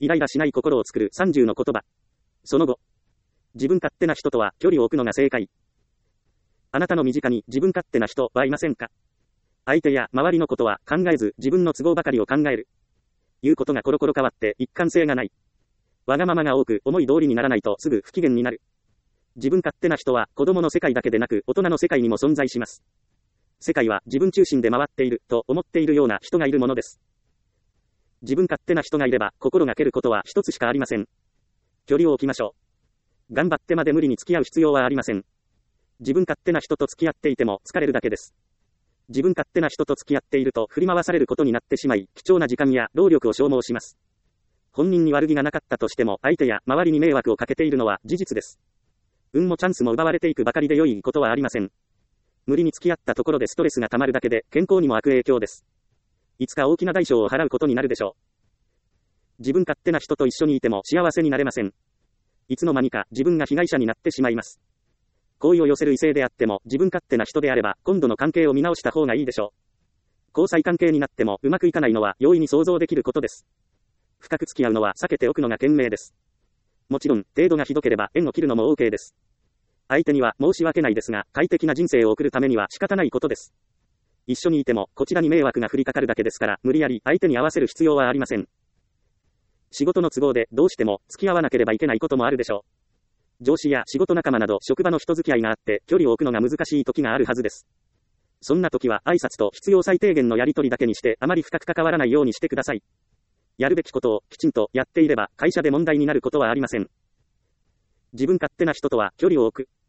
イライラしない心を作る30の言葉。その後。自分勝手な人とは距離を置くのが正解。あなたの身近に自分勝手な人はいませんか？相手や周りのことは考えず自分の都合ばかりを考える。言うことがコロコロ変わって一貫性がない。わがままが多く思い通りにならないとすぐ不機嫌になる。自分勝手な人は子供の世界だけでなく大人の世界にも存在します。世界は自分中心で回っていると思っているような人がいるものです。自分勝手な人がいれば心がけることは一つしかありません。距離を置きましょう。頑張ってまで無理に付き合う必要はありません。自分勝手な人と付き合っていても疲れるだけです。自分勝手な人と付き合っていると振り回されることになってしまい、貴重な時間や労力を消耗します。本人に悪気がなかったとしても相手や周りに迷惑をかけているのは事実です。運もチャンスも奪われていくばかりで良いことはありません。無理に付き合ったところでストレスが溜まるだけで健康にも悪影響です。いつか大きな代償を払うことになるでしょう。自分勝手な人と一緒にいても幸せになれません。いつの間にか自分が被害者になってしまいます。好意を寄せる異性であっても自分勝手な人であれば今度の関係を見直した方がいいでしょう。交際関係になってもうまくいかないのは容易に想像できることです。深く付き合うのは避けておくのが賢明です。もちろん程度がひどければ縁を切るのも OK です。相手には申し訳ないですが快適な人生を送るためには仕方ないことです。一緒にいてもこちらに迷惑が降りかかるだけですから無理やり相手に合わせる必要はありません。仕事の都合でどうしても付き合わなければいけないこともあるでしょう。上司や仕事仲間など職場の人付き合いがあって距離を置くのが難しい時があるはずです。そんな時は挨拶と必要最低限のやり取りだけにしてあまり深く関わらないようにしてください。やるべきことをきちんとやっていれば会社で問題になることはありません。自分勝手な人とは距離を置く。